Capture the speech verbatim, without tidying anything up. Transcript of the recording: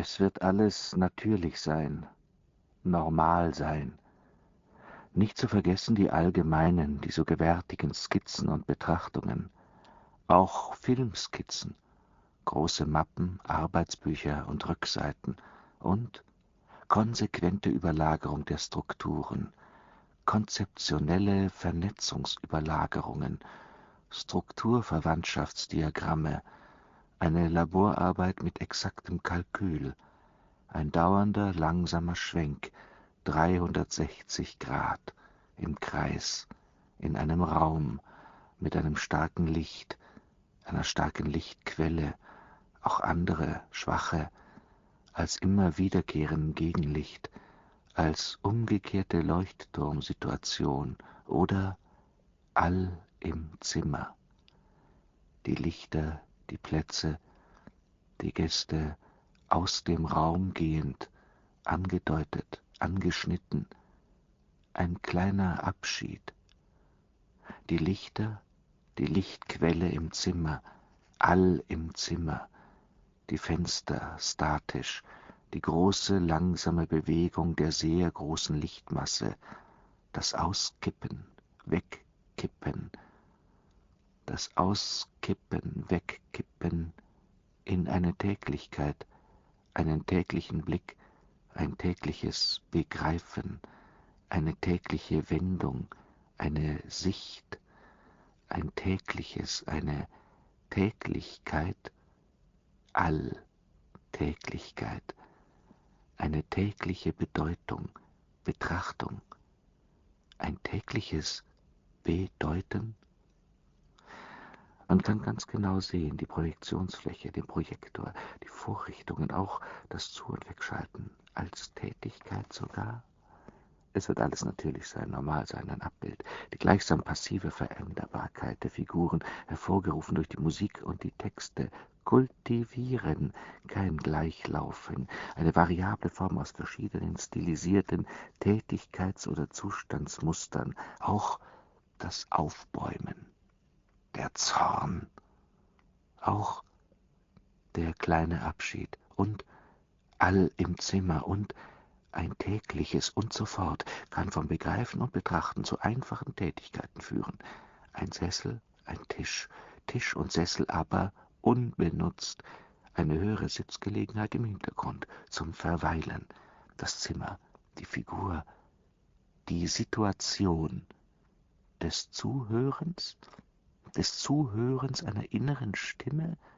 Es wird alles natürlich sein, normal sein. Nicht zu vergessen die allgemeinen, die so gewärtigen Skizzen und Betrachtungen, auch Filmskizzen, große Mappen, Arbeitsbücher und Rückseiten und konsequente Überlagerung der Strukturen, konzeptionelle Vernetzungsüberlagerungen, Strukturverwandtschaftsdiagramme, eine Laborarbeit mit exaktem Kalkül, ein dauernder, langsamer Schwenk, dreihundertsechzig Grad, im Kreis, in einem Raum, mit einem starken Licht, einer starken Lichtquelle, auch andere, schwache, als immer wiederkehrenden Gegenlicht, als umgekehrte Leuchtturmsituation oder all im Zimmer. Die Lichter, die Plätze, die Gäste, aus dem Raum gehend, angedeutet, angeschnitten, ein kleiner Abschied. Die Lichter, die Lichtquelle im Zimmer, all im Zimmer, die Fenster statisch, die große langsame Bewegung der sehr großen Lichtmasse, das Auskippen, Wegkippen, das Auskippen, Wegkippen in eine Täglichkeit, einen täglichen Blick, ein tägliches Begreifen, eine tägliche Wendung, eine Sicht, ein tägliches, eine Täglichkeit, Alltäglichkeit, eine tägliche Bedeutung, Betrachtung, ein tägliches Bedeuten. Man kann ganz genau sehen, die Projektionsfläche, den Projektor, die Vorrichtungen, auch das Zu- und Wegschalten, als Tätigkeit sogar. Es wird alles natürlich sein, normal sein, ein Abbild. Die gleichsam passive Veränderbarkeit der Figuren, hervorgerufen durch die Musik und die Texte, kultivieren, kein Gleichlaufen, eine variable Form aus verschiedenen stilisierten Tätigkeits- oder Zustandsmustern, auch das Aufbäumen, der Zorn, auch der kleine Abschied und all im Zimmer und ein tägliches und so fort kann vom Begreifen und Betrachten zu einfachen Tätigkeiten führen. Ein Sessel, ein Tisch, Tisch und Sessel aber unbenutzt, eine höhere Sitzgelegenheit im Hintergrund zum Verweilen, das Zimmer, die Figur, die Situation des Zuhörens, des Zuhörens einer inneren Stimme,